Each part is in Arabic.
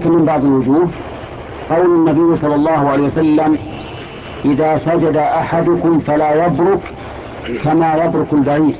لكن من بعض الوجوه قول النبي صلى الله عليه وسلم: إذا سجد أحدكم فلا يبرك كما يبرك البعير.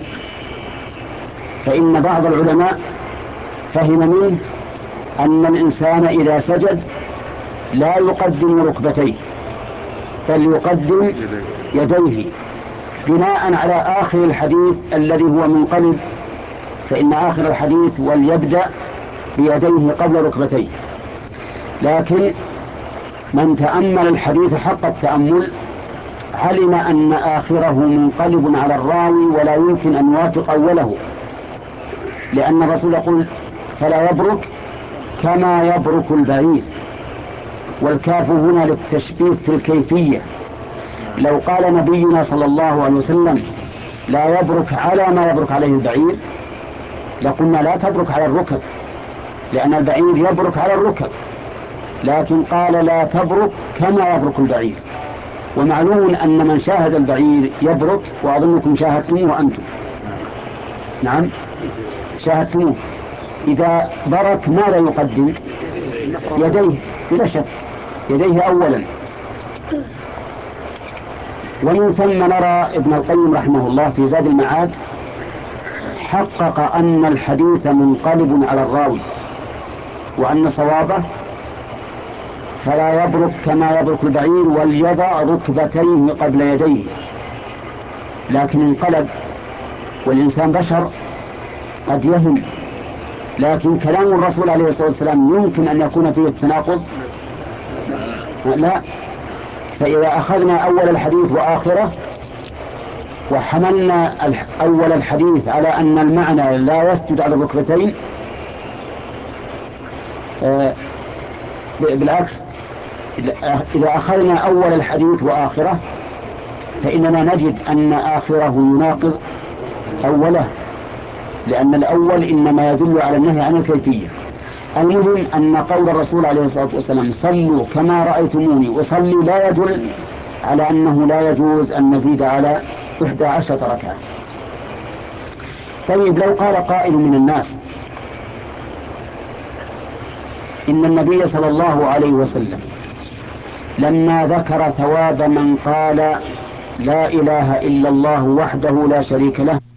فإن بعض العلماء فهم منه أن الإنسان إذا سجد لا يقدم ركبتيه بل يقدم يديه، بناء على آخر الحديث الذي هو منقلب، فإن آخر الحديث: وليبدأ بيديه قبل ركبتيه. لكن من تأمل الحديث حق التأمل علم أن آخره منقلب على الراوي ولا يمكن أن يوافق أوله، لأن الرسول يقول: فلا يبرك كما يبرك البعير، والكاف هنا للتشبيه في الكيفية. لو قال نبينا صلى الله عليه وسلم: لا يبرك على ما يبرك عليه البعير، لقلنا لا تبرك على الركب، لأن البعير يبرك على الركب، لكن قال: لا تبرك كما يبرك البعير. ومعلوم أن من شاهد البعير يبرك، وأظنكم شاهدتموه أنتم. نعم شاهدتموه. إذا برك ماذا يقدم؟ يديه بلا شك، يديه أولا. ومن ثم نرى ابن القيم رحمه الله في زاد المعاد حقق أن الحديث منقلب على الراوي، وأن صوابه: فلا يبرك كما يبرك البعير وليضع ركبتيه قبل يديه. لكن انقلب، والإنسان بشر قد يهم، لكن كلام الرسول عليه الصلاة والسلام يمكن أن يكون فيه التناقض؟ لا. فإذا أخذنا أول الحديث وآخره وحملنا أول الحديث على أن المعنى لا يسجد على الركبتين، بالعكس، إذا أخذنا أول الحديث وآخره فإننا نجد أن آخره يناقض أوله، لأن الأول إنما يدل على النهي عن الكيفية. المهم أن قول الرسول عليه الصلاة والسلام: صلوا كما رأيتموني أصلي، لا يدل على أنه لا يجوز أن نزيد على 11 ركعة. طيب، لو قال قائل من الناس: إن النبي صلى الله عليه وسلم لما ذكر ثواب من قال لا إله إلا الله وحده لا شريك له